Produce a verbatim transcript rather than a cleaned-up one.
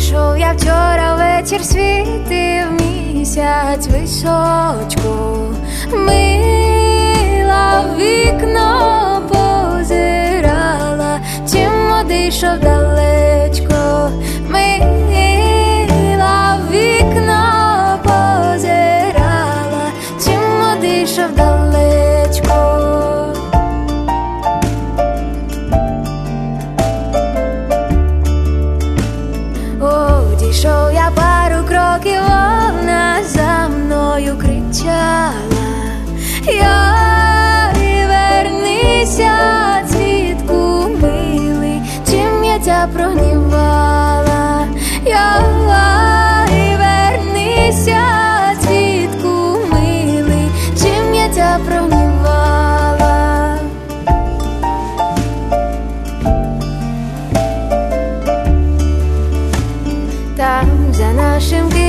Ішов я вчора вечір, світив місяць височко, мила в вікно позирала, чим одійшов далечко, мила в вікно позирала, чим одійшов далечко. Одійшов я пару кроків, вона за мною кричала: «Йой, вернися, цвітку милий, чим я тя прогнівала? Йой, вернися, цвітку милий, чим я тя прогнівала?» Там за нашим